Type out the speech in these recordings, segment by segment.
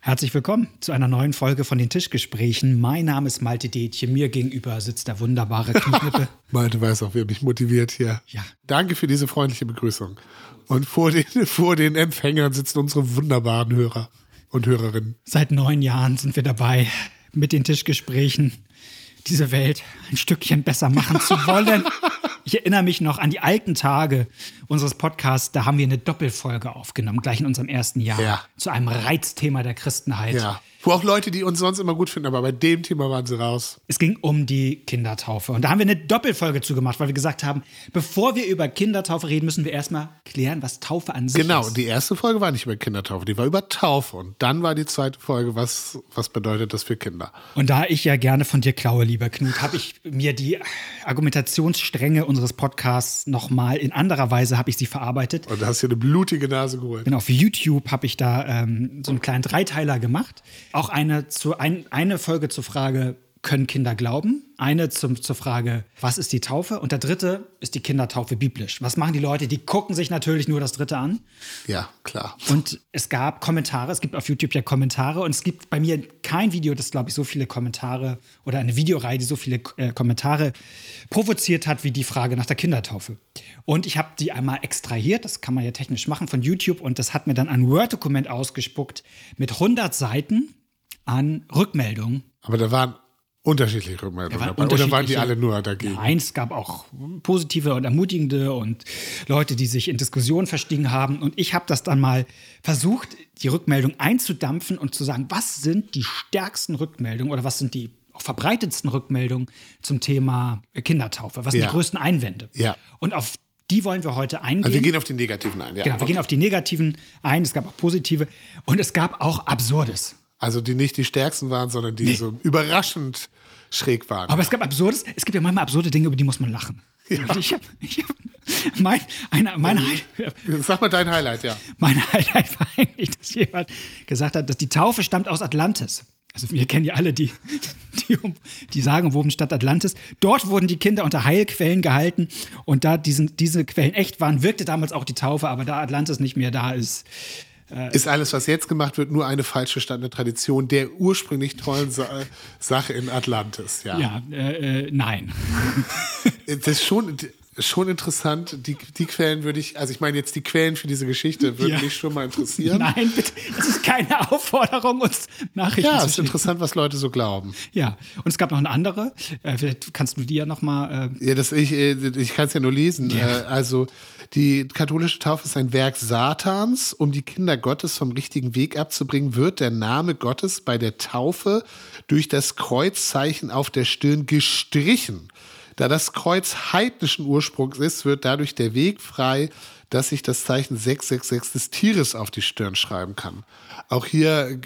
Herzlich willkommen zu einer neuen Folge von den Tischgesprächen. Mein Name ist Malte Detjen. Mir gegenüber sitzt der wunderbare Knut Nippe. Malte weiß auch, wer mich motiviert hier. Ja. Danke für diese freundliche Begrüßung. Und vor den Empfängern sitzen unsere wunderbaren Hörer und Hörerinnen. Seit 9 Jahren sind wir dabei, mit den Tischgesprächen diese Welt ein Stückchen besser machen zu wollen. Ich erinnere mich noch an die alten Tage unseres Podcasts. Da haben wir eine Doppelfolge aufgenommen, gleich in unserem ersten Jahr, zu einem Reizthema der Christenheit. Ja. Wo auch Leute, die uns sonst immer gut finden, aber bei dem Thema waren sie raus. Es ging um die Kindertaufe. Und da haben wir eine Doppelfolge zugemacht, weil wir gesagt haben, bevor wir über Kindertaufe reden, müssen wir erstmal klären, was Taufe an sich ist. Genau, die erste Folge war nicht über Kindertaufe, die war über Taufe. Und dann war die zweite Folge, was bedeutet das für Kinder? Und da ich ja gerne von dir klaue, lieber Knut, habe ich mir die Argumentationsstränge unseres Podcasts nochmal in anderer Weise habe ich sie verarbeitet. Und da hast du eine blutige Nase geholt. Genau, auf YouTube habe ich da so einen kleinen Dreiteiler gemacht. Auch eine Folge zur Frage, können Kinder glauben? Eine zur Frage, was ist die Taufe? Und der dritte ist die Kindertaufe biblisch. Was machen die Leute? Die gucken sich natürlich nur das dritte an. Ja, klar. Und es gab Kommentare, es gibt auf YouTube ja Kommentare und es gibt bei mir kein Video, das, glaube ich, so viele Kommentare oder eine Videoreihe, die so viele Kommentare provoziert hat, wie die Frage nach der Kindertaufe. Und ich habe die einmal extrahiert, das kann man ja technisch machen, von YouTube und das hat mir dann ein Word-Dokument ausgespuckt mit 100 Seiten an Rückmeldungen. Aber da waren unterschiedliche Rückmeldungen dabei. Oder waren die alle nur dagegen? Nein, es gab auch positive und ermutigende und Leute, die sich in Diskussionen verstiegen haben. Und ich habe das dann mal versucht, die Rückmeldung einzudampfen und zu sagen, was sind die stärksten Rückmeldungen oder was sind die auch verbreitetsten Rückmeldungen zum Thema Kindertaufe? Was sind die größten Einwände? Ja. Und auf die wollen wir heute eingehen. Also wir gehen auf die negativen ein. Ja. Genau, wir gehen auf die negativen ein. Es gab auch positive und es gab auch Absurdes. Also die nicht die stärksten waren, sondern die so überraschend schräg waren. Aber es gab Absurdes. Es gibt ja manchmal absurde Dinge, über die muss man lachen. Ja. Und ich hab mein Sag mal dein Highlight, ja. Mein Highlight war eigentlich, dass jemand gesagt hat, dass die Taufe stammt aus Atlantis. Also wir kennen ja alle die sagenumwobene Stadt Atlantis. Dort wurden die Kinder unter Heilquellen gehalten und da diese Quellen echt waren, wirkte damals auch die Taufe, aber da Atlantis nicht mehr da ist, ist alles, was jetzt gemacht wird, nur eine falsch verstandene Tradition der ursprünglich tollen Sache in Atlantis. Ja, nein. Das ist schon interessant. Die Quellen würde ich, also ich meine jetzt die Quellen für diese Geschichte würden mich schon mal interessieren. Nein, bitte. Das ist keine Aufforderung, uns Nachrichten zu schicken. Ja, es ist interessant, was Leute so glauben. Ja, und es gab noch eine andere. Vielleicht kannst du die ja noch mal. Ja, ich kann es ja nur lesen. Ja. Also die katholische Taufe ist ein Werk Satans. Um die Kinder Gottes vom richtigen Weg abzubringen, wird der Name Gottes bei der Taufe durch das Kreuzzeichen auf der Stirn gestrichen. Da das Kreuz heidnischen Ursprungs ist, wird dadurch der Weg frei, dass sich das Zeichen 666 des Tieres auf die Stirn schreiben kann. Auch hier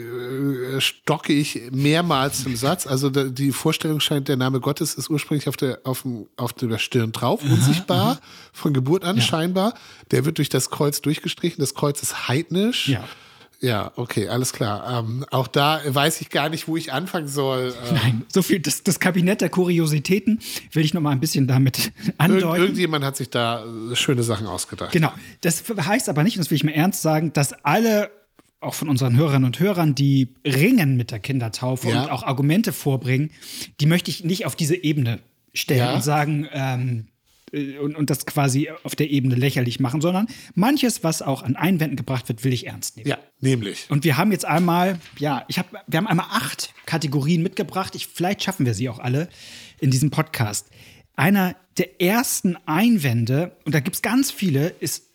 stocke ich mehrmals im Satz. Also die Vorstellung scheint, der Name Gottes ist ursprünglich auf der Stirn drauf, unsichtbar, von Geburt an scheinbar. Der wird durch das Kreuz durchgestrichen. Das Kreuz ist heidnisch. Ja. Ja, okay, alles klar. Auch da weiß ich gar nicht, wo ich anfangen soll. Nein, so viel, das Kabinett der Kuriositäten will ich noch mal ein bisschen damit andeuten. Irgendjemand hat sich da schöne Sachen ausgedacht. Genau, das heißt aber nicht, und das will ich mal ernst sagen, dass alle, auch von unseren Hörerinnen und Hörern, die ringen mit der Kindertaufe und auch Argumente vorbringen, die möchte ich nicht auf diese Ebene stellen und sagen, und das quasi auf der Ebene lächerlich machen, sondern manches, was auch an Einwänden gebracht wird, will ich ernst nehmen. Ja, nämlich. Und wir haben jetzt einmal, wir haben einmal 8 Kategorien mitgebracht. Vielleicht schaffen wir sie auch alle in diesem Podcast. Einer der ersten Einwände, und da gibt es ganz viele,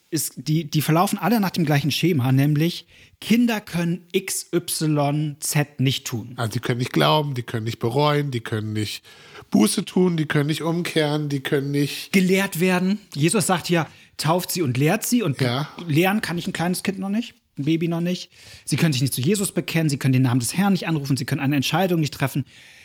die verlaufen alle nach dem gleichen Schema, nämlich Kinder können X, Y, Z nicht tun. Also die können nicht glauben, die können nicht bereuen, die können nicht Buße tun, die können nicht umkehren, die können nicht gelehrt werden. Jesus sagt ja, tauft sie und lehrt sie. Und lehren kann ich ein kleines Kind noch nicht, ein Baby noch nicht. Sie können sich nicht zu Jesus bekennen, sie können den Namen des Herrn nicht anrufen, sie können eine Entscheidung nicht treffen.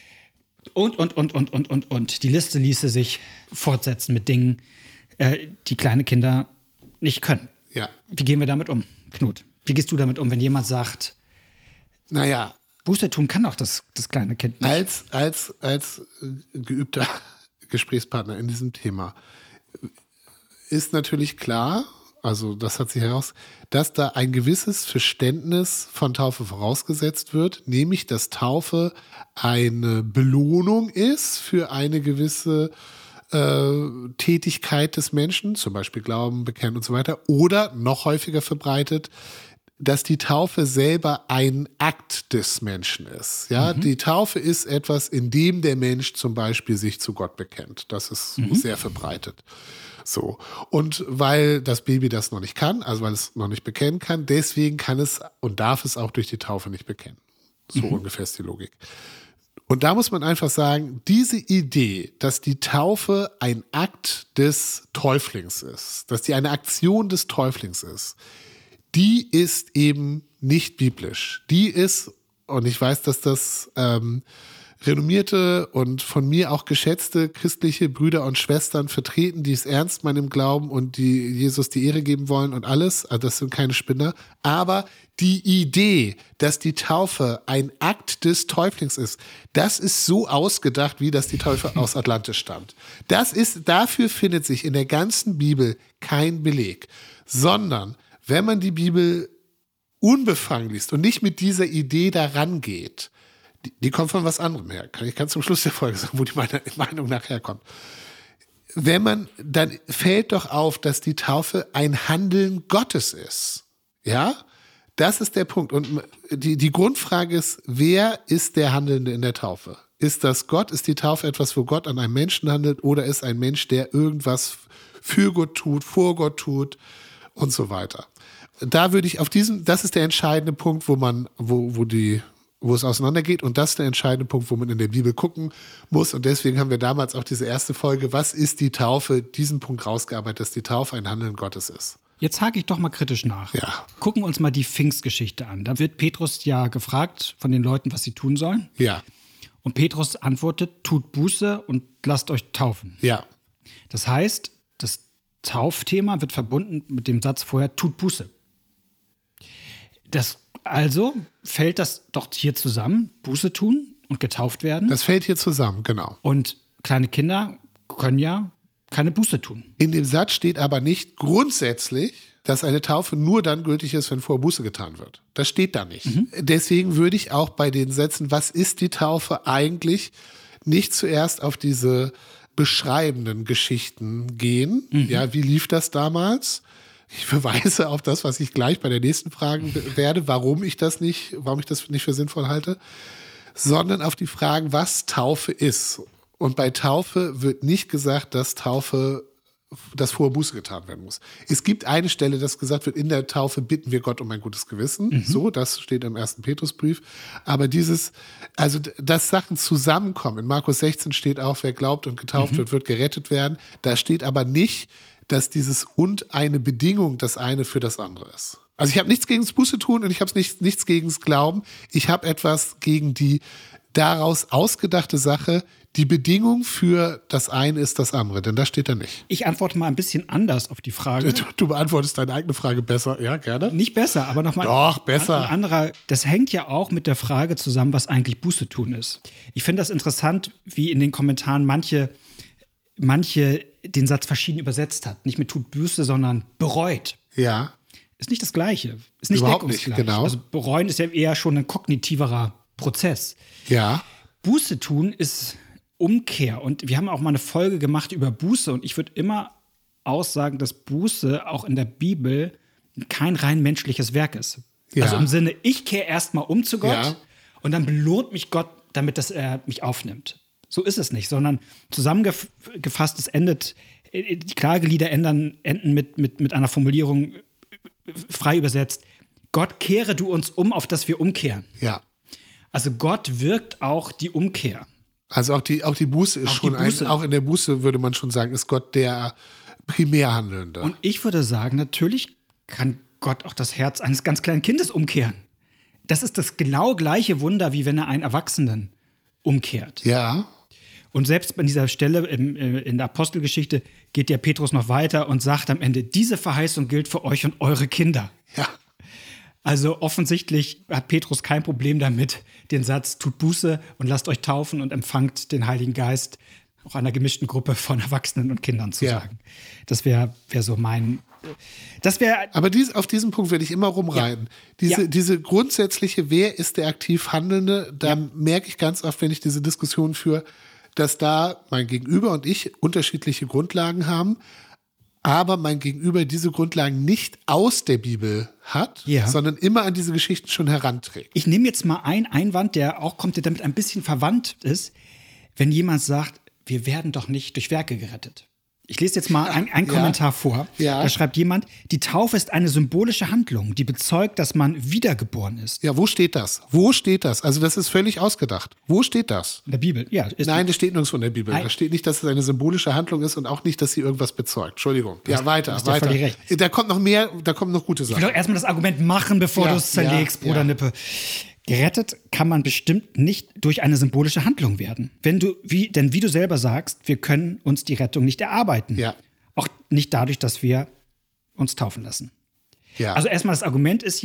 Und. Die Liste ließe sich fortsetzen mit Dingen, die kleine Kinder nicht können. Ja. Wie gehen wir damit um, Knut? Wie gehst du damit um, wenn jemand sagt, naja, Buße tun kann doch das kleine Kind nicht? Als geübter Gesprächspartner in diesem Thema ist natürlich klar, also das hat sich heraus, dass da ein gewisses Verständnis von Taufe vorausgesetzt wird, nämlich dass Taufe eine Belohnung ist für eine gewisse Tätigkeit des Menschen, zum Beispiel Glauben, Bekennen und so weiter, oder noch häufiger verbreitet, dass die Taufe selber ein Akt des Menschen ist. Ja, die Taufe ist etwas, in dem der Mensch zum Beispiel sich zu Gott bekennt. Das ist sehr verbreitet. So. Und weil das Baby das noch nicht kann, also weil es noch nicht bekennen kann, deswegen kann es und darf es auch durch die Taufe nicht bekennen. So ungefähr ist die Logik. Und da muss man einfach sagen, diese Idee, dass die Taufe ein Akt des Täuflings ist, dass die eine Aktion des Täuflings ist, die ist eben nicht biblisch. Die ist, und ich weiß, dass das renommierte und von mir auch geschätzte christliche Brüder und Schwestern vertreten, die es ernst meinen im Glauben und die Jesus die Ehre geben wollen und alles, also das sind keine Spinner, aber die Idee, dass die Taufe ein Akt des Täuflings ist, das ist so ausgedacht, wie dass die Taufe aus Atlantis stammt. Dafür findet sich in der ganzen Bibel kein Beleg, sondern wenn man die Bibel unbefangen liest und nicht mit dieser Idee daran geht, die kommt von was anderem her. Ich kann zum Schluss der Folge sagen, wo die Meinung nachher kommt. Dann fällt doch auf, dass die Taufe ein Handeln Gottes ist. Ja? Das ist der Punkt. Und die Grundfrage ist, wer ist der Handelnde in der Taufe? Ist das Gott? Ist die Taufe etwas, wo Gott an einem Menschen handelt? Oder ist ein Mensch, der irgendwas für Gott tut, vor Gott tut und so weiter? Da würde ich das ist der entscheidende Punkt, wo es auseinandergeht. Und das ist der entscheidende Punkt, wo man in der Bibel gucken muss. Und deswegen haben wir damals auch diese erste Folge, was ist die Taufe, diesen Punkt rausgearbeitet, dass die Taufe ein Handeln Gottes ist. Jetzt hake ich doch mal kritisch nach. Ja. Gucken wir uns mal die Pfingstgeschichte an. Da wird Petrus ja gefragt von den Leuten, was sie tun sollen. Ja. Und Petrus antwortet, tut Buße und lasst euch taufen. Ja. Das heißt, das Taufthema wird verbunden mit dem Satz vorher, tut Buße. Also fällt das doch hier zusammen, Buße tun und getauft werden. Das fällt hier zusammen, genau. Und kleine Kinder können ja keine Buße tun. In dem Satz steht aber nicht grundsätzlich, dass eine Taufe nur dann gültig ist, wenn vorher Buße getan wird. Das steht da nicht. Deswegen würde ich auch bei den Sätzen, was ist die Taufe eigentlich, nicht zuerst auf diese beschreibenden Geschichten gehen. Ja, wie lief das damals? Ich verweise auf das, was ich gleich bei der nächsten Frage werde, warum ich das nicht für sinnvoll halte, sondern auf die Fragen, was Taufe ist. Und bei Taufe wird nicht gesagt, dass vorher Buße getan werden muss. Es gibt eine Stelle, dass gesagt wird, in der Taufe bitten wir Gott um ein gutes Gewissen. So, das steht im 1. Petrusbrief. Aber dass Sachen zusammenkommen. In Markus 16 steht auch, wer glaubt und getauft wird gerettet werden. Da steht aber nicht, dass dieses und eine Bedingung das eine für das andere ist. Also ich habe nichts gegen das Buße tun und ich habe nichts gegen das Glauben. Ich habe etwas gegen die daraus ausgedachte Sache. Die Bedingung für das eine ist das andere, denn das steht da nicht. Ich antworte mal ein bisschen anders auf die Frage. Du beantwortest deine eigene Frage besser, ja, gerne. Nicht besser, aber nochmal. Doch, besser. Ein anderer, das hängt ja auch mit der Frage zusammen, was eigentlich Buße tun ist. Ich finde das interessant, wie in den Kommentaren manche den Satz verschieden übersetzt hat. Nicht mit tut Buße, sondern bereut. Ja. Ist nicht das Gleiche. Ist nicht Überhaupt deckungsgleich. nicht, genau. Also bereuen ist ja eher schon ein kognitiverer Prozess. Ja. Buße tun ist Umkehr. Und wir haben auch mal eine Folge gemacht über Buße. Und ich würde immer aussagen, dass Buße auch in der Bibel kein rein menschliches Werk ist. Ja. Also im Sinne, ich kehre erstmal um zu Gott Ja. und dann belohnt mich Gott damit, dass er mich aufnimmt. So ist es nicht, sondern zusammengefasst, die Klagelieder enden mit einer Formulierung, frei übersetzt, Gott, kehre du uns um, auf dass wir umkehren. Ja. Also Gott wirkt auch die Umkehr. Also auch die Buße ist schon auch in der Buße würde man schon sagen, ist Gott der Primärhandelnde. Und ich würde sagen, natürlich kann Gott auch das Herz eines ganz kleinen Kindes umkehren. Das ist das genau gleiche Wunder, wie wenn er einen Erwachsenen umkehrt. Ja. Und selbst an dieser Stelle in der Apostelgeschichte geht der Petrus noch weiter und sagt am Ende, diese Verheißung gilt für euch und eure Kinder. Ja. Also offensichtlich hat Petrus kein Problem damit, den Satz, tut Buße und lasst euch taufen und empfangt den Heiligen Geist, auch einer gemischten Gruppe von Erwachsenen und Kindern zu sagen. Das wäre so mein das wäre. Aber auf diesen Punkt werde ich immer rumreiten. Diese grundsätzliche, wer ist der aktiv Handelnde, da merke ich ganz oft, wenn ich diese Diskussion führe, dass da mein Gegenüber und ich unterschiedliche Grundlagen haben, aber mein Gegenüber diese Grundlagen nicht aus der Bibel hat, sondern immer an diese Geschichten schon heranträgt. Ich nehme jetzt mal einen Einwand, der auch kommt, der damit ein bisschen verwandt ist, wenn jemand sagt, wir werden doch nicht durch Werke gerettet. Ich lese jetzt mal einen Kommentar vor. Ja. Da schreibt jemand, die Taufe ist eine symbolische Handlung, die bezeugt, dass man wiedergeboren ist. Ja, wo steht das? Wo steht das? Also das ist völlig ausgedacht. Wo steht das? In der Bibel, ja. Nein, das steht nirgendwo in der Bibel. Da steht nicht, dass es eine symbolische Handlung ist und auch nicht, dass sie irgendwas bezeugt. Entschuldigung. Ja, weiter. Recht. Da kommt noch mehr, da kommen noch gute Sachen. Ich will doch erstmal das Argument machen, bevor du es zerlegst, Bruder Nippe. Gerettet kann man bestimmt nicht durch eine symbolische Handlung werden. Denn wie du selber sagst, wir können uns die Rettung nicht erarbeiten. Ja. Auch nicht dadurch, dass wir uns taufen lassen. Ja. Also erstmal das Argument ist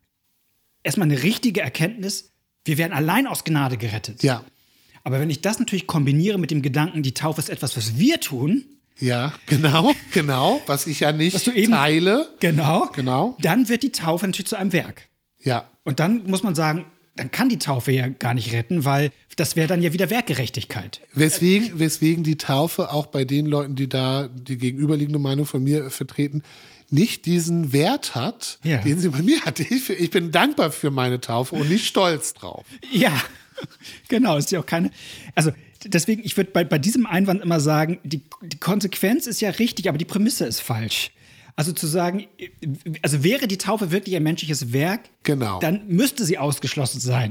erstmal eine richtige Erkenntnis, wir werden allein aus Gnade gerettet. Ja. Aber wenn ich das natürlich kombiniere mit dem Gedanken, die Taufe ist etwas, was wir tun. Ja, genau, was ich ja nicht teile. Genau. Dann wird die Taufe natürlich zu einem Werk. Ja. Und dann muss man sagen, dann kann die Taufe ja gar nicht retten, weil das wäre dann ja wieder Werkgerechtigkeit. Weswegen die Taufe auch bei den Leuten, die da die gegenüberliegende Meinung von mir vertreten, nicht diesen Wert hat, den sie bei mir hat. Ich bin dankbar für meine Taufe und nicht stolz drauf. Ja, genau. Ist ja auch keine. Also deswegen, ich würde bei diesem Einwand immer sagen, die Konsequenz ist ja richtig, aber die Prämisse ist falsch. Also zu sagen, also wäre die Taufe wirklich ein menschliches Werk, dann müsste sie ausgeschlossen sein.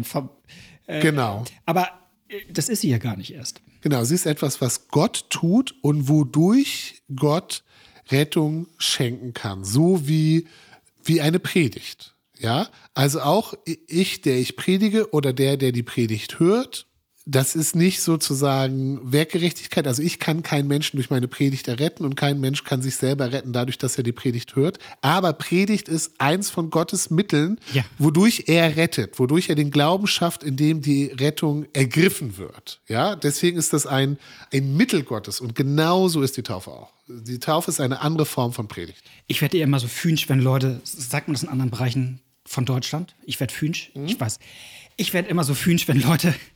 Genau. Aber das ist sie ja gar nicht erst. Genau, sie ist etwas, was Gott tut und wodurch Gott Rettung schenken kann. So wie eine Predigt. Ja, also auch ich, der ich predige oder der die Predigt hört, das ist nicht sozusagen Werkgerechtigkeit. Also ich kann keinen Menschen durch meine Predigt erretten und kein Mensch kann sich selber retten dadurch, dass er die Predigt hört. Aber Predigt ist eins von Gottes Mitteln, wodurch er rettet, wodurch er den Glauben schafft, in dem die Rettung ergriffen wird. Ja, deswegen ist das ein Mittel Gottes und genauso ist die Taufe auch. Die Taufe ist eine andere Form von Predigt. Ich werde ja immer so fünsch, wenn Leute, sagt man das in anderen Bereichen von Deutschland? Ich werde fünsch, ich weiß. Ich werde immer so fünsch, wenn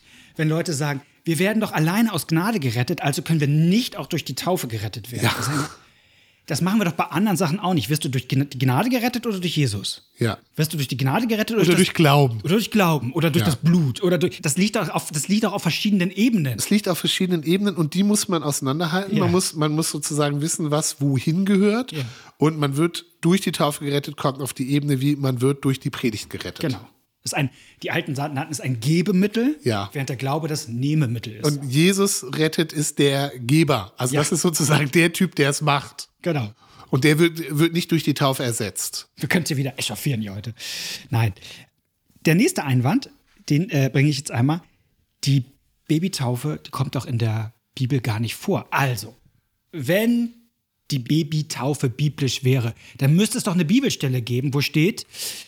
Leute sagen, wir werden doch alleine aus Gnade gerettet, also können wir nicht auch durch die Taufe gerettet werden. Ja. Das machen wir doch bei anderen Sachen auch nicht. Wirst du durch die Gnade gerettet oder durch Jesus? Ja. Wirst du durch die Gnade gerettet oder durch Glauben? Oder durch Glauben oder durch das Blut. Das liegt auch auf verschiedenen Ebenen. Es liegt auf verschiedenen Ebenen und die muss man auseinanderhalten. Ja. Man muss sozusagen wissen, was wohin gehört. Ja. Und man wird durch die Taufe gerettet, kommt auf die Ebene, wie man wird durch die Predigt gerettet. Genau. Die Alten nannten es ein Gebemittel, während der Glaube das Nehmemittel ist. Und Jesus rettet ist der Geber. Also das ist sozusagen der Typ, der es macht. Genau. Und der wird nicht durch die Taufe ersetzt. Wir können es ja wieder echauffieren hier heute. Nein. Der nächste Einwand, den bringe ich jetzt einmal. Die Babytaufe, die kommt doch in der Bibel gar nicht vor. Also, wenn die Babytaufe biblisch wäre, dann müsste es doch eine Bibelstelle geben, wo steht,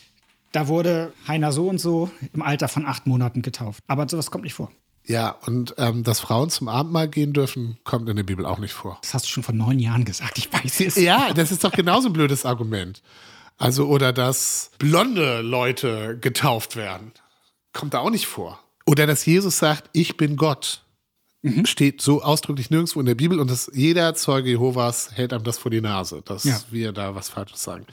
da wurde Heiner so und so im Alter von 8 Monaten getauft. Aber sowas kommt nicht vor. Ja, und dass Frauen zum Abendmahl gehen dürfen, kommt in der Bibel auch nicht vor. Das hast du schon vor 9 Jahren gesagt, ich weiß es. Ja, das ist doch genauso ein blödes Argument. Also, oder dass blonde Leute getauft werden. Kommt da auch nicht vor. Oder dass Jesus sagt, ich bin Gott. Steht so ausdrücklich nirgendwo in der Bibel und jeder Zeuge Jehovas hält einem das vor die Nase, dass wir da was Falsches sagen.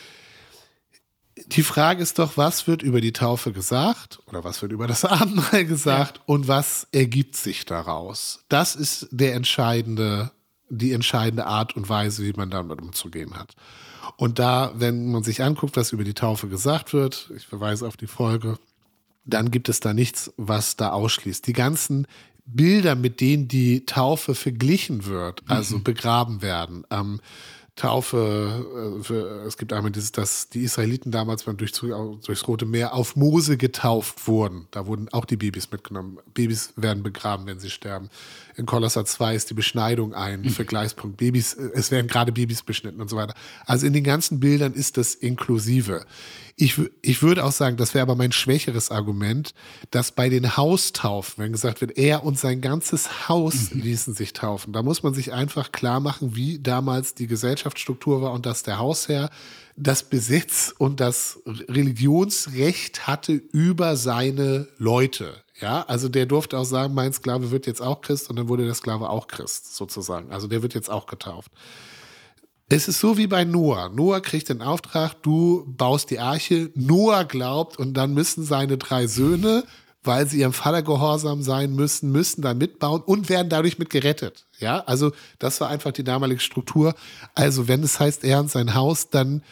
Die Frage ist doch, was wird über die Taufe gesagt oder was wird über das Abendmahl gesagt und was ergibt sich daraus? Das ist die entscheidende Art und Weise, wie man damit umzugehen hat. Und da, wenn man sich anguckt, was über die Taufe gesagt wird, ich verweise auf die Folge, dann gibt es da nichts, was da ausschließt. Die ganzen Bilder, mit denen die Taufe verglichen wird, also begraben werden, Taufe, es gibt einmal dass die Israeliten damals durchs Rote Meer auf Mose getauft wurden. Da wurden auch die Babys mitgenommen. Babys werden begraben, wenn sie sterben. In Kolosser 2 ist die Beschneidung ein Vergleichspunkt. Es werden gerade Babys beschnitten und so weiter. Also in den ganzen Bildern ist das inklusive. Ich würde auch sagen, das wäre aber mein schwächeres Argument, dass bei den Haustaufen, wenn gesagt wird, er und sein ganzes Haus ließen sich taufen, da muss man sich einfach klar machen, wie damals die Gesellschaft Gesellschaftsstruktur war und dass der Hausherr das Besitz und das Religionsrecht hatte über seine Leute. Ja, also der durfte auch sagen, mein Sklave wird jetzt auch Christ und dann wurde der Sklave auch Christ sozusagen. Also der wird jetzt auch getauft. Es ist so wie bei Noah. Noah kriegt den Auftrag, du baust die Arche. Noah glaubt und dann müssen seine 3 Söhne, weil sie ihrem Vater gehorsam sein müssen dann mitbauen und werden dadurch mit gerettet. Ja, also das war einfach die damalige Struktur. Also wenn es heißt, er und sein Haus, dann,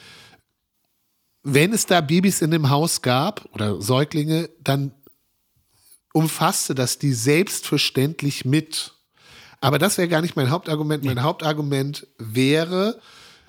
wenn es da Babys in dem Haus gab oder Säuglinge, dann umfasste das die selbstverständlich mit. Aber das wäre gar nicht mein Hauptargument. Mein Hauptargument wäre,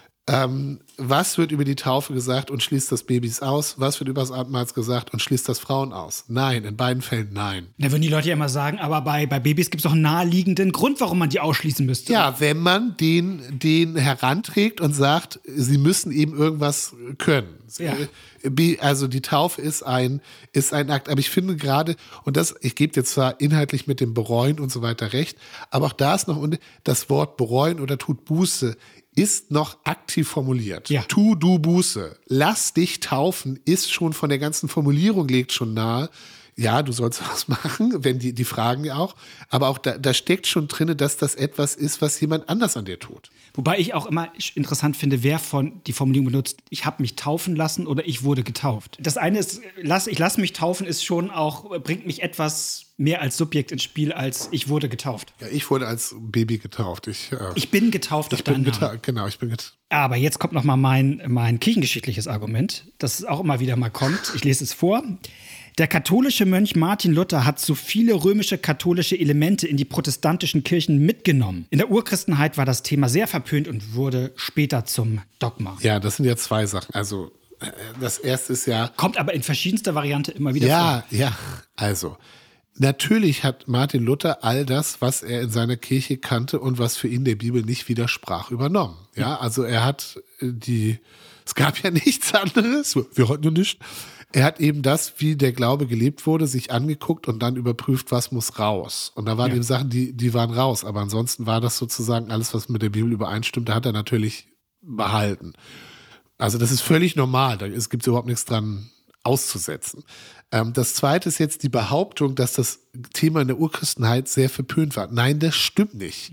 was wird über die Taufe gesagt und schließt das Babys aus? Was wird über das Abendmahl gesagt und schließt das Frauen aus? Nein, in beiden Fällen nein. Da würden die Leute ja immer sagen, aber bei Babys gibt es doch einen naheliegenden Grund, warum man die ausschließen müsste. Ja, wenn man den heranträgt und sagt, sie müssen eben irgendwas können. Ja. Also die Taufe ist ein Akt. Aber ich finde gerade, und das, ich gebe dir zwar inhaltlich mit dem Bereuen und so weiter recht, aber auch da ist noch das Wort bereuen oder tut Buße ist noch aktiv formuliert. Ja. Tu du Buße. Lass dich taufen ist schon von der ganzen Formulierung liegt schon nahe. Ja, du sollst was machen, wenn die fragen ja auch. Aber auch da steckt schon drin, dass das etwas ist, was jemand anders an dir tut. Wobei ich auch immer interessant finde, wer von die Formulierung benutzt, ich habe mich taufen lassen oder ich wurde getauft. Das eine ist, ich lasse mich taufen, ist schon auch, bringt mich etwas mehr als Subjekt ins Spiel, als ich wurde getauft. Ja, ich wurde als Baby getauft. Ich bin getauft auf deinen Namen. Genau, ich bin getauft. Aber jetzt kommt noch mal mein kirchengeschichtliches Argument, das auch immer wieder mal kommt. Ich lese es vor. Der katholische Mönch Martin Luther hat so viele römische katholische Elemente in die protestantischen Kirchen mitgenommen. In der Urchristenheit war das Thema sehr verpönt und wurde später zum Dogma. Ja, das sind ja 2 Sachen. Also das erste ist ja... Kommt aber in verschiedenster Variante immer wieder vor. Ja, also... Natürlich hat Martin Luther all das, was er in seiner Kirche kannte und was für ihn der Bibel nicht widersprach, übernommen. Ja, also er hat es gab ja nichts anderes, wir hatten ja nicht. Er hat eben das, wie der Glaube gelebt wurde, sich angeguckt und dann überprüft, was muss raus. Und da waren eben Sachen, die waren raus. Aber ansonsten war das sozusagen alles, was mit der Bibel übereinstimmte, hat er natürlich behalten. Also das ist völlig normal. Es gibt überhaupt nichts dran auszusetzen. Das zweite ist jetzt die Behauptung, dass das Thema in der Urchristenheit sehr verpönt war. Nein, das stimmt nicht.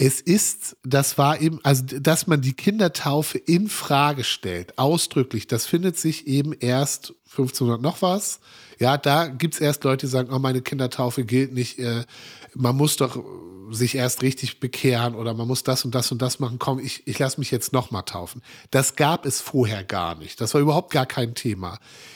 Das war eben, also dass man die Kindertaufe in Frage stellt, ausdrücklich, das findet sich eben erst 1500 noch was. Ja, da gibt's erst Leute, die sagen, oh, meine Kindertaufe gilt nicht, man muss doch sich erst richtig bekehren oder man muss das und das und das machen. Komm, ich lasse mich jetzt noch mal taufen. Das gab es vorher gar nicht. Das war überhaupt gar kein Thema.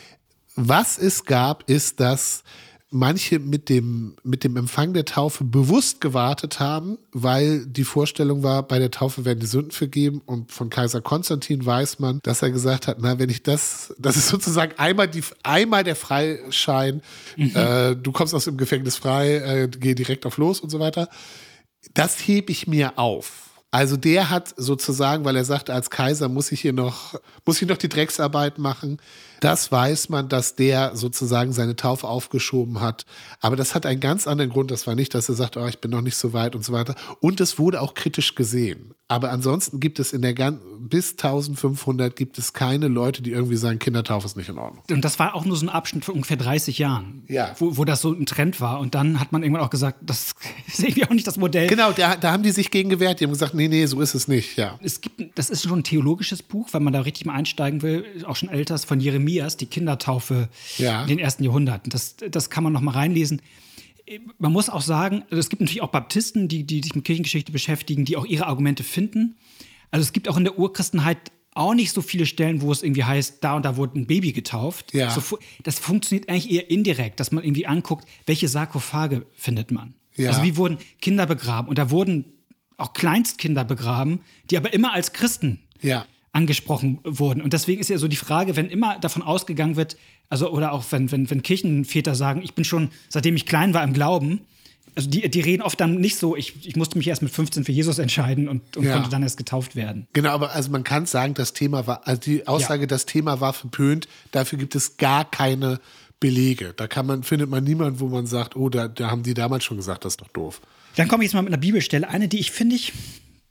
Was es gab, ist, dass manche mit dem Empfang der Taufe bewusst gewartet haben, weil die Vorstellung war, bei der Taufe werden die Sünden vergeben. Und von Kaiser Konstantin weiß man, dass er gesagt hat, na, wenn ich das ist sozusagen einmal der Freischein, du kommst aus dem Gefängnis frei, geh direkt auf los und so weiter. Das hebe ich mir auf. Also der hat sozusagen, weil er sagte, als Kaiser muss ich noch die Drecksarbeit machen. Das weiß man, dass der sozusagen seine Taufe aufgeschoben hat. Aber das hat einen ganz anderen Grund. Das war nicht, dass er sagt, oh, ich bin noch nicht so weit und so weiter. Und es wurde auch kritisch gesehen. Aber ansonsten gibt es bis 1500 gibt es keine Leute, die irgendwie sagen, Kindertaufe ist nicht in Ordnung. Und das war auch nur so ein Abschnitt von ungefähr 30 Jahren, ja, wo das so ein Trend war. Und dann hat man irgendwann auch gesagt, das ist irgendwie auch nicht das Modell. Genau, da haben die sich gegen gewehrt. Die haben gesagt, nee, so ist es nicht. Ja. Das ist schon ein theologisches Buch, wenn man da richtig mal einsteigen will, auch schon älter, von Jeremias, die Kindertaufe in den ersten Jahrhunderten. Das kann man noch mal reinlesen. Man muss auch sagen, es gibt natürlich auch Baptisten, die sich mit Kirchengeschichte beschäftigen, die auch ihre Argumente finden. Also es gibt auch in der Urchristenheit auch nicht so viele Stellen, wo es irgendwie heißt, da und da wurde ein Baby getauft. Ja. Das funktioniert eigentlich eher indirekt, dass man irgendwie anguckt, welche Sarkophage findet man. Ja. Also wie wurden Kinder begraben? Und da wurden auch Kleinstkinder begraben, die aber immer als Christen angesprochen wurden. Und deswegen ist ja so die Frage, wenn immer davon ausgegangen wird, also oder auch wenn Kirchenväter sagen, ich bin schon, seitdem ich klein war im Glauben, also die reden oft dann nicht so, ich musste mich erst mit 15 für Jesus entscheiden und konnte dann erst getauft werden. Genau, aber also man kann sagen, das Thema war, also die Aussage, das Thema war verpönt, dafür gibt es gar keine Belege. Da findet man niemanden, wo man sagt, oh, da haben die damals schon gesagt, das ist doch doof. Dann komme ich jetzt mal mit einer Bibelstelle, eine, die ich finde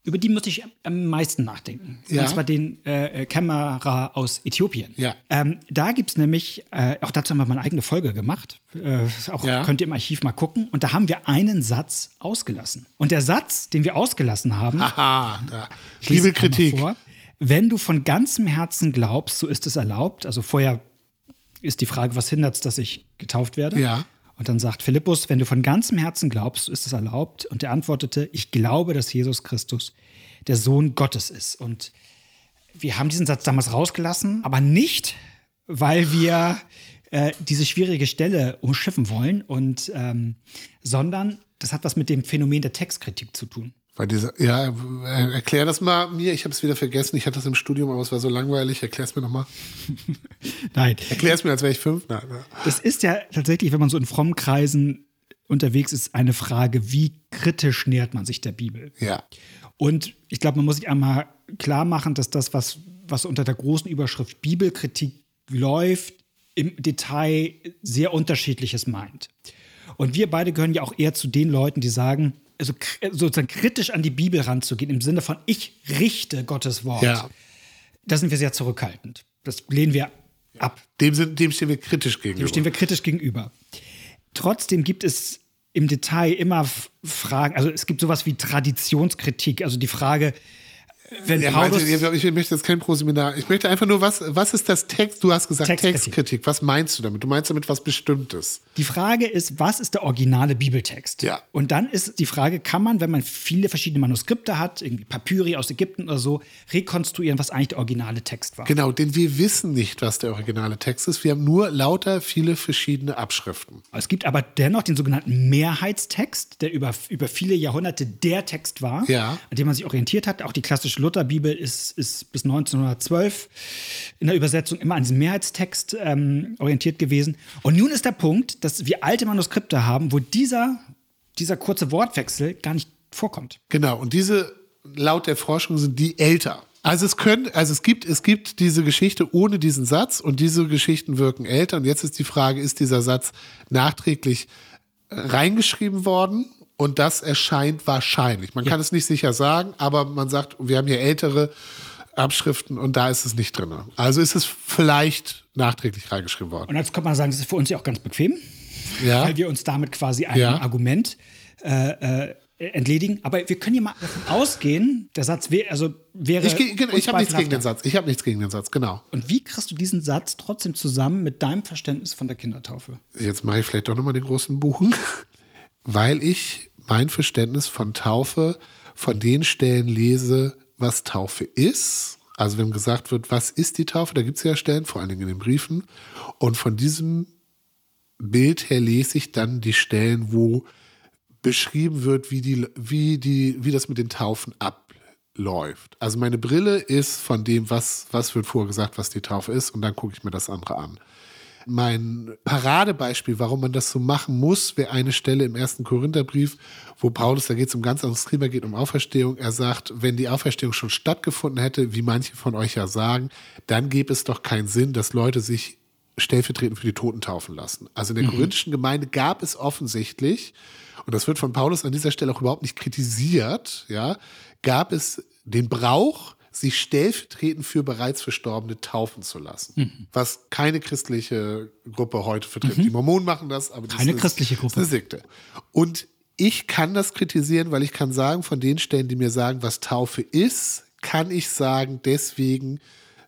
über die muss ich am meisten nachdenken. Ja. Und zwar den Kämmerer aus Äthiopien. Ja. Da gibt es nämlich, auch dazu haben wir mal eine eigene Folge gemacht. Könnt ihr im Archiv mal gucken. Und da haben wir einen Satz ausgelassen. Und der Satz, den wir ausgelassen haben, liebe Kritik. Vor, wenn du von ganzem Herzen glaubst, so ist es erlaubt. Also vorher ist die Frage, was hindert es, dass ich getauft werde? Ja. Und dann sagt Philippus, wenn du von ganzem Herzen glaubst, so ist es erlaubt. Und er antwortete, ich glaube, dass Jesus Christus der Sohn Gottes ist. Und wir haben diesen Satz damals rausgelassen, aber nicht, weil wir diese schwierige Stelle umschiffen wollen, sondern das hat was mit dem Phänomen der Textkritik zu tun. Erklär das mal mir. Ich habe es wieder vergessen. Ich hatte das im Studium, aber es war so langweilig. Erklär es mir nochmal. Nein. Erklär es mir, als wäre ich 5. Nein. Das ist ja tatsächlich, wenn man so in frommen Kreisen unterwegs ist, eine Frage, wie kritisch nähert man sich der Bibel? Ja. Und ich glaube, man muss sich einmal klar machen, dass das, was unter der großen Überschrift Bibelkritik läuft, im Detail sehr Unterschiedliches meint. Und wir beide gehören ja auch eher zu den Leuten, die sagen, also sozusagen kritisch an die Bibel ranzugehen, im Sinne von, ich richte Gottes Wort. Ja. Da sind wir sehr zurückhaltend. Das lehnen wir ab. Dem stehen wir kritisch gegenüber. Trotzdem gibt es im Detail immer Fragen, also es gibt sowas wie Traditionskritik, also die Frage, wenn Paulus... Ich möchte jetzt kein Proseminar. Ich möchte einfach nur, was ist das Text? Du hast gesagt Textkritik. Was meinst du damit? Du meinst damit was Bestimmtes. Die Frage ist, was ist der originale Bibeltext? Ja. Und dann ist die Frage, kann man, wenn man viele verschiedene Manuskripte hat, irgendwie Papyri aus Ägypten oder so, rekonstruieren, was eigentlich der originale Text war? Genau, denn wir wissen nicht, was der originale Text ist. Wir haben nur lauter viele verschiedene Abschriften. Es gibt aber dennoch den sogenannten Mehrheitstext, der über viele Jahrhunderte der Text war, an dem man sich orientiert hat. Auch die klassische Lutherbibel ist bis 1912 in der Übersetzung immer an diesem Mehrheitstext orientiert gewesen. Und nun ist der Punkt, dass wir alte Manuskripte haben, wo dieser kurze Wortwechsel gar nicht vorkommt. Genau, und diese, laut der Forschung, sind die älter. Also es gibt diese Geschichte ohne diesen Satz und diese Geschichten wirken älter. Und jetzt ist die Frage, ist dieser Satz nachträglich reingeschrieben worden? Und das erscheint wahrscheinlich. Man kann es nicht sicher sagen, aber man sagt, wir haben hier ältere Abschriften und da ist es nicht drin. Also ist es vielleicht nachträglich reingeschrieben worden. Und jetzt kann man sagen, das ist für uns ja auch ganz bequem, weil wir uns damit quasi ein Argument entledigen. Aber wir können ja mal davon ausgehen, der Satz wäre. Ich habe nichts gegen den Satz. Ich habe nichts gegen den Satz, genau. Und wie kriegst du diesen Satz trotzdem zusammen mit deinem Verständnis von der Kindertaufe? Jetzt mache ich vielleicht doch nochmal den großen Bogen, weil ich mein Verständnis von Taufe von den Stellen lese, was Taufe ist. Also wenn gesagt wird, was ist die Taufe, da gibt es ja Stellen, vor allen Dingen in den Briefen. Und von diesem Bild her lese ich dann die Stellen, wo beschrieben wird, wie das mit den Taufen abläuft. Also meine Brille ist von dem, was wird vorgesagt, was die Taufe ist, und dann gucke ich mir das andere an. Mein Paradebeispiel, warum man das so machen muss, wäre eine Stelle im 1. Korintherbrief, wo Paulus, da geht es um ganz anderes Thema, geht um Auferstehung. Er sagt, wenn die Auferstehung schon stattgefunden hätte, wie manche von euch ja sagen, dann gäbe es doch keinen Sinn, dass Leute sich stellvertretend für die Toten taufen lassen. Also in der korinthischen Gemeinde gab es offensichtlich, und das wird von Paulus an dieser Stelle auch überhaupt nicht kritisiert, gab es den Brauch, sich stellvertretend für bereits Verstorbene taufen zu lassen. Was keine christliche Gruppe heute vertritt. Die Mormonen machen das, aber das ist christliche Gruppe. Eine Sekte. Und ich kann das kritisieren, weil ich kann sagen, von den Stellen, die mir sagen, was Taufe ist, kann ich sagen, deswegen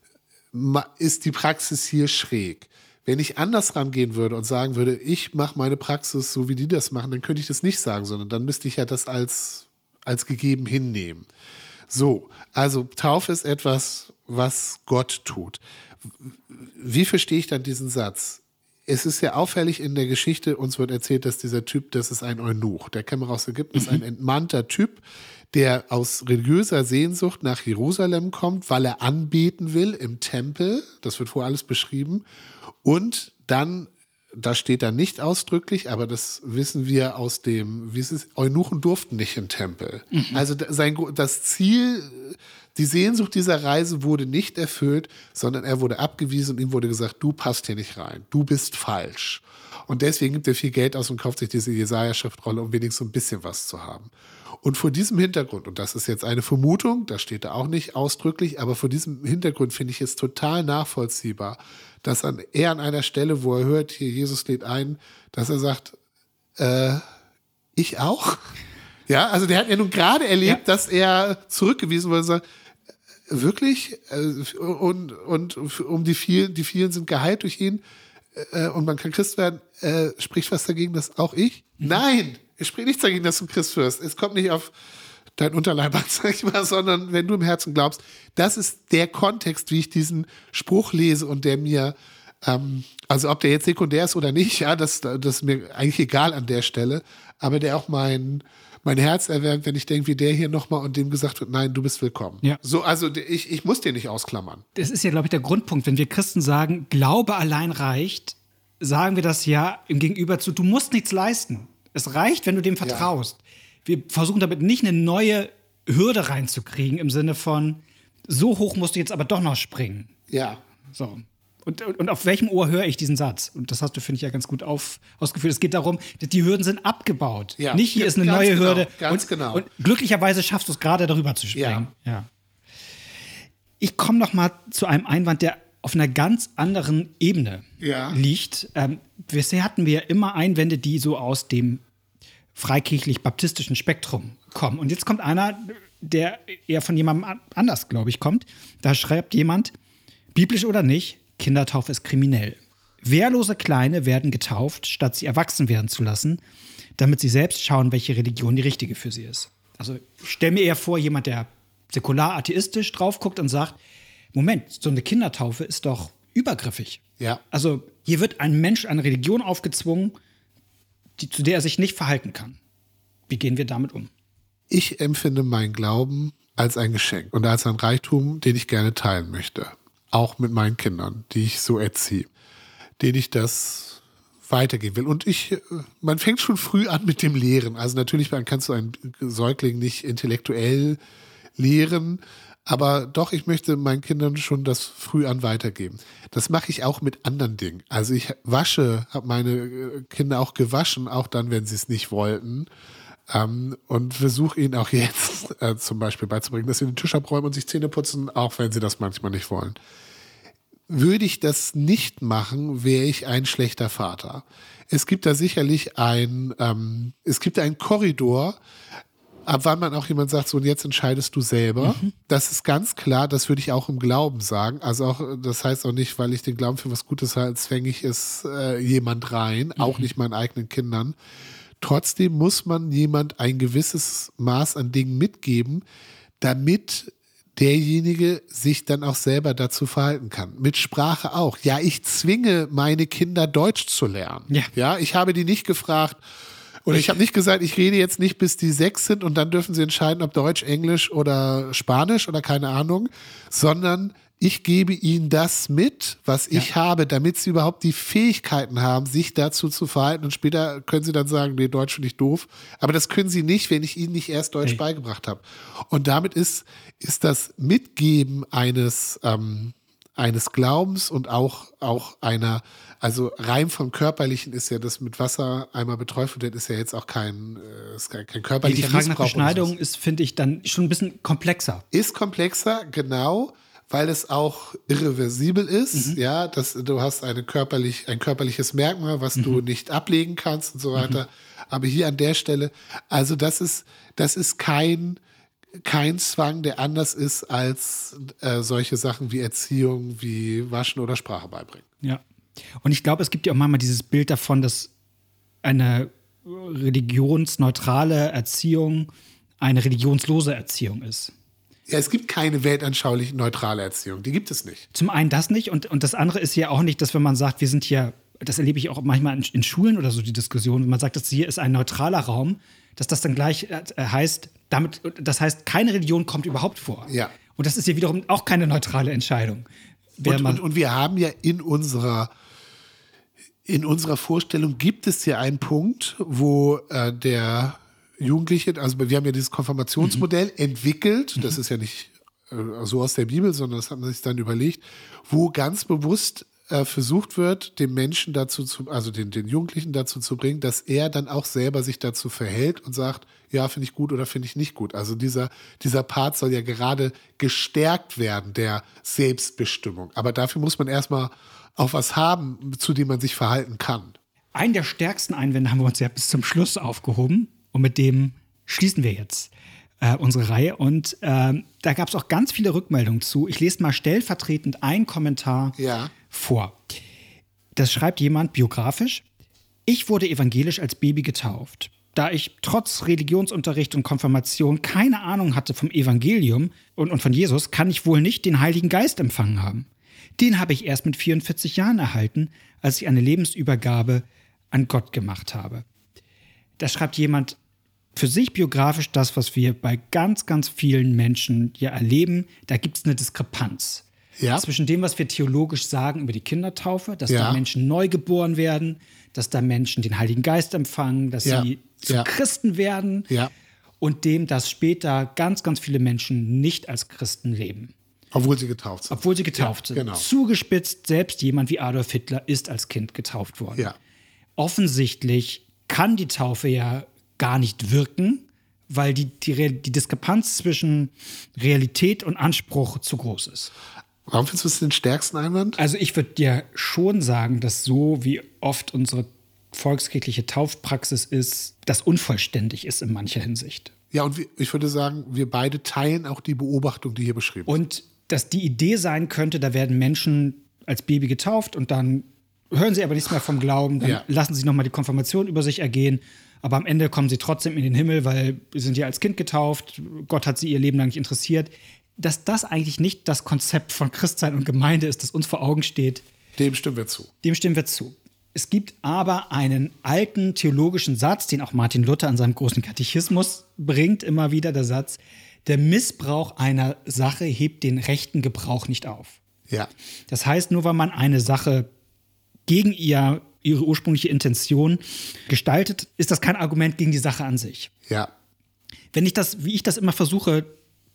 ist die Praxis hier schräg. Wenn ich anders rangehen würde und sagen würde, ich mache meine Praxis so, wie die das machen, dann könnte ich das nicht sagen, sondern dann müsste ich ja das als gegeben hinnehmen. So, also Taufe ist etwas, was Gott tut. Wie verstehe ich dann diesen Satz? Es ist ja auffällig in der Geschichte, uns wird erzählt, dass dieser Typ, das ist ein Eunuch. Der Kämmerer aus Ägypten ist ein entmannter Typ, der aus religiöser Sehnsucht nach Jerusalem kommt, weil er anbeten will im Tempel. Das wird vorher alles beschrieben. Und dann, das steht da nicht ausdrücklich, aber das wissen wir aus dem, Eunuchen durften nicht im Tempel. Also das Ziel Die Sehnsucht dieser Reise wurde nicht erfüllt, sondern er wurde abgewiesen und ihm wurde gesagt, du passt hier nicht rein, du bist falsch. Und deswegen gibt er viel Geld aus und kauft sich diese Jesaja-Schriftrolle, um wenigstens so ein bisschen was zu haben. Und vor diesem Hintergrund, und das ist jetzt eine Vermutung, das steht da auch nicht ausdrücklich, aber vor diesem Hintergrund finde ich es total nachvollziehbar, dass er an einer Stelle, wo er hört, hier Jesus lädt ein, dass er sagt, ich auch? Ja, also der hat ja nun gerade erlebt, dass er zurückgewiesen wurde und sagt, wirklich? Und um die vielen sind geheilt durch ihn und man kann Christ werden, spricht was dagegen, dass auch ich? Nein, es spricht nichts dagegen, dass du Christ wirst. Es kommt nicht auf dein Unterleib an, sag ich mal, sondern wenn du im Herzen glaubst. Das ist der Kontext, wie ich diesen Spruch lese und der mir, also ob der jetzt sekundär ist oder nicht, ja, das ist mir eigentlich egal an der Stelle, aber der auch mein Herz erwärmt, wenn ich denke, wie der hier nochmal und dem gesagt wird, nein, du bist willkommen. Ja. So, also ich muss den nicht ausklammern. Das ist ja, glaube ich, der Grundpunkt. Wenn wir Christen sagen, Glaube allein reicht, sagen wir das ja im Gegenüber zu, du musst nichts leisten. Es reicht, wenn du dem vertraust. Ja. Wir versuchen damit nicht eine neue Hürde reinzukriegen, im Sinne von, so hoch musst du jetzt aber doch noch springen. Ja. So. Und auf welchem Ohr höre ich diesen Satz? Und das hast du, finde ich, ja ganz gut ausgeführt. Es geht darum, die Hürden sind abgebaut. Ja, nicht hier ist eine neue Hürde. Ganz genau. Und glücklicherweise schaffst du es gerade, darüber zu springen. Ja. Ich komme noch mal zu einem Einwand, der auf einer ganz anderen Ebene liegt. Bisher hatten wir immer Einwände, die so aus dem freikirchlich-baptistischen Spektrum kommen. Und jetzt kommt einer, der eher von jemandem anders, glaube ich, kommt. Da schreibt jemand, biblisch oder nicht, Kindertaufe ist kriminell. Wehrlose Kleine werden getauft, statt sie erwachsen werden zu lassen, damit sie selbst schauen, welche Religion die richtige für sie ist. Also ich stelle mir eher vor, jemand, der säkular atheistisch drauf guckt und sagt, Moment, so eine Kindertaufe ist doch übergriffig. Ja. Also hier wird ein Mensch eine Religion aufgezwungen, zu der er sich nicht verhalten kann. Wie gehen wir damit um? Ich empfinde meinen Glauben als ein Geschenk und als ein Reichtum, den ich gerne teilen möchte. Auch mit meinen Kindern, die ich so erziehe, denen ich das weitergeben will. Und man fängt schon früh an mit dem Lehren. Also natürlich kannst du einen Säugling nicht intellektuell lehren, aber doch, ich möchte meinen Kindern schon das früh an weitergeben. Das mache ich auch mit anderen Dingen. Also ich habe meine Kinder auch gewaschen, auch dann, wenn sie es nicht wollten. Und versuche ihnen auch jetzt zum Beispiel beizubringen, dass sie den Tisch abräumen und sich Zähne putzen, auch wenn sie das manchmal nicht wollen. Würde ich das nicht machen, wäre ich ein schlechter Vater. Es gibt da sicherlich einen Korridor, ab wann man auch jemand sagt, so und jetzt entscheidest du selber. Mhm. Das ist ganz klar, das würde ich auch im Glauben sagen. Also auch, das heißt auch nicht, weil ich den Glauben für was Gutes halte, zwänge ich es jemand rein, auch nicht meinen eigenen Kindern. Trotzdem muss man jemand ein gewisses Maß an Dingen mitgeben, damit derjenige sich dann auch selber dazu verhalten kann. Mit Sprache auch. Ja, ich zwinge meine Kinder Deutsch zu lernen. Ja, ich habe die nicht gefragt, oder ich habe nicht gesagt, ich rede jetzt nicht, bis die 6 sind und dann dürfen sie entscheiden, ob Deutsch, Englisch oder Spanisch oder keine Ahnung, sondern ich gebe ihnen das mit, was ich habe, damit sie überhaupt die Fähigkeiten haben, sich dazu zu verhalten. Und später können sie dann sagen, nee, Deutsch finde ich doof. Aber das können sie nicht, wenn ich ihnen nicht erst Deutsch beigebracht habe. Und damit ist das Mitgeben eines Glaubens und auch einer, also rein vom Körperlichen ist ja das mit Wasser einmal beträufelt wird, ist ja jetzt auch kein körperlicher Die Frage nach Beschneidung ist, finde ich, dann schon ein bisschen komplexer. Ist komplexer, genau. Weil es auch irreversibel ist, ja, du hast ein körperliches Merkmal, was du nicht ablegen kannst und so weiter. Aber hier an der Stelle, also das ist kein Zwang, der anders ist als solche Sachen wie Erziehung, wie Waschen oder Sprache beibringen. Ja. Und ich glaube, es gibt ja auch manchmal dieses Bild davon, dass eine religionsneutrale Erziehung eine religionslose Erziehung ist. Ja, es gibt keine weltanschaulich neutrale Erziehung. Die gibt es nicht. Zum einen das nicht. Und das andere ist ja auch nicht, dass wenn man sagt, wir sind hier, das erlebe ich auch manchmal in Schulen oder so, die Diskussion, wenn man sagt, das hier ist ein neutraler Raum, dass das dann gleich heißt, das heißt, keine Religion kommt überhaupt vor. Ja. Und das ist ja wiederum auch keine neutrale Entscheidung. Und wir haben ja in unserer Vorstellung gibt es ja einen Punkt, wo der Jugendliche, also wir haben ja dieses Konfirmationsmodell entwickelt, das ist ja nicht so aus der Bibel, sondern das hat man sich dann überlegt, wo ganz bewusst versucht wird, den Menschen also den Jugendlichen dazu zu bringen, dass er dann auch selber sich dazu verhält und sagt, ja, finde ich gut oder finde ich nicht gut. Also dieser Part soll ja gerade gestärkt werden, der Selbstbestimmung. Aber dafür muss man erstmal auch was haben, zu dem man sich verhalten kann. Einen der stärksten Einwände haben wir uns ja bis zum Schluss aufgehoben und mit dem schließen wir jetzt unsere Reihe. Und da gab es auch ganz viele Rückmeldungen zu. Ich lese mal stellvertretend einen Kommentar vor. Das schreibt jemand biografisch. Ich wurde evangelisch als Baby getauft. Da ich trotz Religionsunterricht und Konfirmation keine Ahnung hatte vom Evangelium und von Jesus, kann ich wohl nicht den Heiligen Geist empfangen haben. Den habe ich erst mit 44 Jahren erhalten, als ich eine Lebensübergabe an Gott gemacht habe. Da schreibt jemand für sich biografisch das, was wir bei ganz, ganz vielen Menschen hier erleben. Da gibt es eine Diskrepanz. Ja. Zwischen dem, was wir theologisch sagen über die Kindertaufe, dass da Menschen neu geboren werden, dass da Menschen den Heiligen Geist empfangen, dass sie zu Christen werden und dem, dass später ganz, ganz viele Menschen nicht als Christen leben. Obwohl sie getauft sind. Obwohl sie getauft sind. Genau. Zugespitzt, selbst jemand wie Adolf Hitler ist als Kind getauft worden. Ja. Offensichtlich kann die Taufe ja gar nicht wirken, weil die Diskrepanz zwischen Realität und Anspruch zu groß ist. Warum findest du es den stärksten Einwand? Also ich würde dir schon sagen, dass so wie oft unsere volkskirchliche Taufpraxis ist, das unvollständig ist in mancher Hinsicht. Ja, und ich würde sagen, wir beide teilen auch die Beobachtung, die hier beschrieben ist. Und dass die Idee sein könnte, da werden Menschen als Baby getauft und dann hören sie aber nichts mehr vom Glauben, dann lassen sie nochmal die Konfirmation über sich ergehen, aber am Ende kommen sie trotzdem in den Himmel, weil sie sind ja als Kind getauft, Gott hat sie ihr Leben lang nicht interessiert. Dass das eigentlich nicht das Konzept von Christsein und Gemeinde ist, das uns vor Augen steht. Dem stimmen wir zu. Dem stimmen wir zu. Es gibt aber einen alten theologischen Satz, den auch Martin Luther in seinem großen Katechismus bringt, immer wieder der Satz, der Missbrauch einer Sache hebt den rechten Gebrauch nicht auf. Ja. Das heißt, nur weil man eine Sache gegen ihre ursprüngliche Intention gestaltet, ist das kein Argument gegen die Sache an sich. Ja. Wenn ich das, wie ich das immer versuche,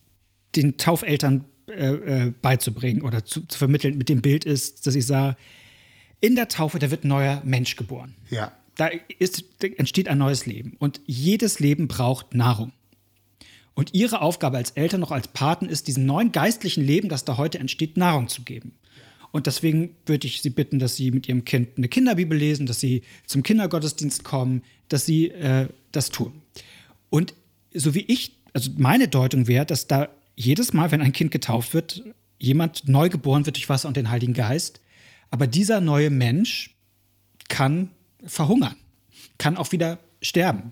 den Taufeltern beizubringen oder zu vermitteln mit dem Bild ist, dass ich sage, in der Taufe, da wird ein neuer Mensch geboren. Ja. Da entsteht ein neues Leben. Und jedes Leben braucht Nahrung. Und ihre Aufgabe als Eltern, noch als Paten, ist, diesem neuen geistlichen Leben, das da heute entsteht, Nahrung zu geben. Und deswegen würde ich Sie bitten, dass Sie mit Ihrem Kind eine Kinderbibel lesen, dass Sie zum Kindergottesdienst kommen, dass Sie das tun. Und so wie also meine Deutung wäre, dass da jedes Mal, wenn ein Kind getauft wird, jemand neu geboren wird durch Wasser und den Heiligen Geist. Aber dieser neue Mensch kann verhungern, kann auch wieder sterben.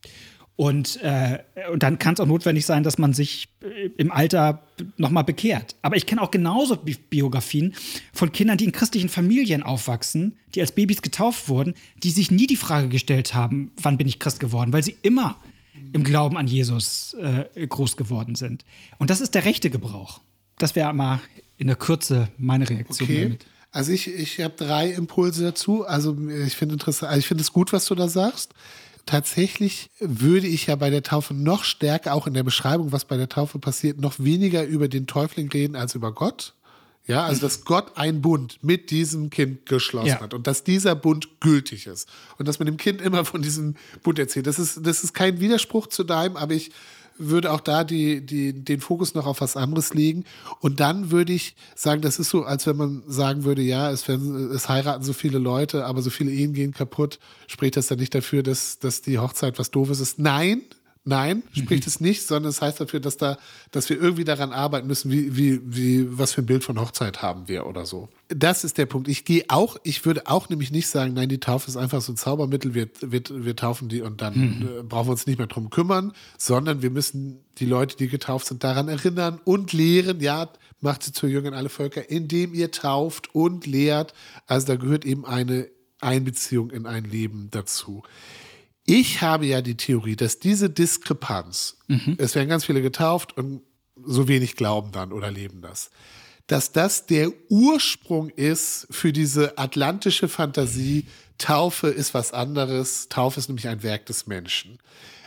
Und dann kann es auch notwendig sein, dass man sich im Alter nochmal bekehrt. Aber ich kenne auch genauso Biografien von Kindern, die in christlichen Familien aufwachsen, die als Babys getauft wurden, die sich nie die Frage gestellt haben, wann bin ich Christ geworden, weil sie immer im Glauben an Jesus groß geworden sind. Und das ist der rechte Gebrauch. Das wäre mal in der Kürze meine Reaktion damit. Also ich habe 3 Impulse dazu. Also ich finde es gut, was du da sagst. Tatsächlich würde ich ja bei der Taufe noch stärker, auch in der Beschreibung, was bei der Taufe passiert, noch weniger über den Täufling reden als über Gott. Ja, also dass Gott einen Bund mit diesem Kind geschlossen hat und dass dieser Bund gültig ist. Und dass man dem Kind immer von diesem Bund erzählt. Das ist kein Widerspruch zu deinem, aber ich würde auch da den Fokus noch auf was anderes legen. Und dann würde ich sagen, das ist so, als wenn man sagen würde, ja, es heiraten so viele Leute, aber so viele Ehen gehen kaputt. Spricht das dann nicht dafür, dass die Hochzeit was Doofes ist? Nein, spricht es nicht, sondern es heißt dafür, dass wir irgendwie daran arbeiten müssen, was für ein Bild von Hochzeit haben wir oder so. Das ist der Punkt. Ich würde auch nämlich nicht sagen, nein, die Taufe ist einfach so ein Zaubermittel, wir taufen die und dann brauchen wir uns nicht mehr drum kümmern, sondern wir müssen die Leute, die getauft sind, daran erinnern und lehren, ja, macht sie zu Jüngern alle Völker, indem ihr tauft und lehrt. Also da gehört eben eine Einbeziehung in ein Leben dazu. Ich habe ja die Theorie, dass diese Diskrepanz, es werden ganz viele getauft und so wenig glauben dann oder leben das, dass das der Ursprung ist für diese atlantische Fantasie, Taufe ist was anderes, Taufe ist nämlich ein Werk des Menschen.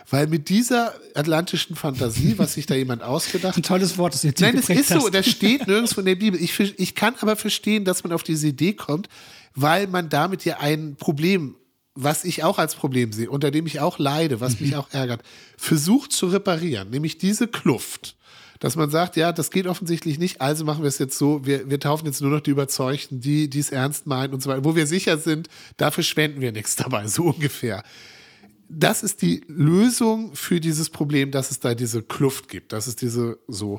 Weil mit dieser atlantischen Fantasie, was sich da jemand ausgedacht hat. Ein tolles Wort, das du jetzt Nein, es ist so, hast. das steht nirgendwo in der Bibel. Ich kann aber verstehen, dass man auf diese Idee kommt, weil man damit ja ein Problem, was ich auch als Problem sehe, unter dem ich auch leide, was mich auch ärgert, versucht zu reparieren, nämlich diese Kluft. Dass man sagt, ja, das geht offensichtlich nicht, also machen wir es jetzt so, wir taufen jetzt nur noch die Überzeugten, die es ernst meinen und so weiter, wo wir sicher sind, da verschwenden wir nichts dabei, so ungefähr. Das ist die Lösung für dieses Problem, dass es da diese Kluft gibt, dass es diese so.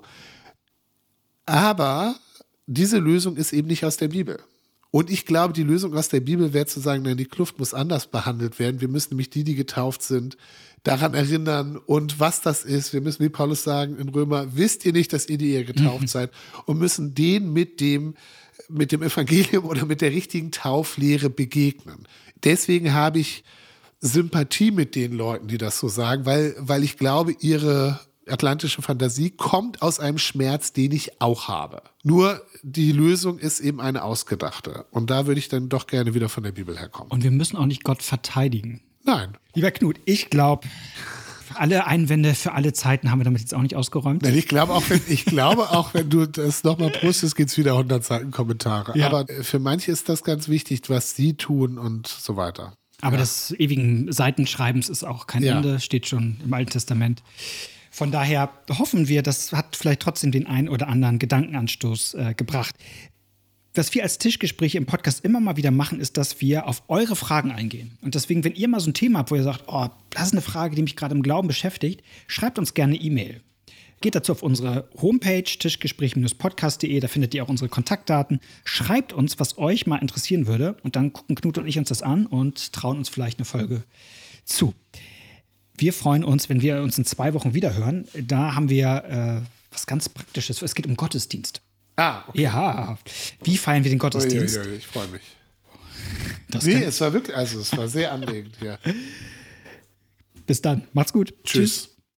Aber diese Lösung ist eben nicht aus der Bibel. Und ich glaube, die Lösung aus der Bibel wäre zu sagen, nein, die Kluft muss anders behandelt werden. Wir müssen nämlich die getauft sind, daran erinnern und was das ist. Wir müssen, wie Paulus sagen in Römer, wisst ihr nicht, dass ihr getauft seid, und müssen denen mit dem Evangelium oder mit der richtigen Tauflehre begegnen. Deswegen habe ich Sympathie mit den Leuten, die das so sagen, weil ich glaube, ihre atlantische Fantasie kommt aus einem Schmerz, den ich auch habe. Nur die Lösung ist eben eine ausgedachte. Und da würde ich dann doch gerne wieder von der Bibel herkommen. Und wir müssen auch nicht Gott verteidigen. Nein. Lieber Knut, ich glaube, alle Einwände für alle Zeiten haben wir damit jetzt auch nicht ausgeräumt. Nein, ich glaube auch, wenn du das nochmal postest, geht es wieder 100 Seiten Kommentare. Ja. Aber für manche ist das ganz wichtig, was sie tun und so weiter. Aber des ewigen Seitenschreibens ist auch kein Ende, steht schon im Alten Testament. Von daher hoffen wir, das hat vielleicht trotzdem den einen oder anderen Gedankenanstoß gebracht. Was wir als Tischgespräche im Podcast immer mal wieder machen, ist, dass wir auf eure Fragen eingehen. Und deswegen, wenn ihr mal so ein Thema habt, wo ihr sagt, oh, das ist eine Frage, die mich gerade im Glauben beschäftigt, schreibt uns gerne E-Mail. Geht dazu auf unsere Homepage tischgespräch-podcast.de, da findet ihr auch unsere Kontaktdaten. Schreibt uns, was euch mal interessieren würde, und dann gucken Knut und ich uns das an und trauen uns vielleicht eine Folge zu. Wir freuen uns, wenn wir uns in 2 Wochen wieder hören. Da haben wir was ganz Praktisches. Es geht um Gottesdienst. Ah, okay. Ja, wie feiern wir den Gottesdienst? Ich freue mich. Es war wirklich, es war sehr anregend hier. Bis dann, macht's gut. Tschüss.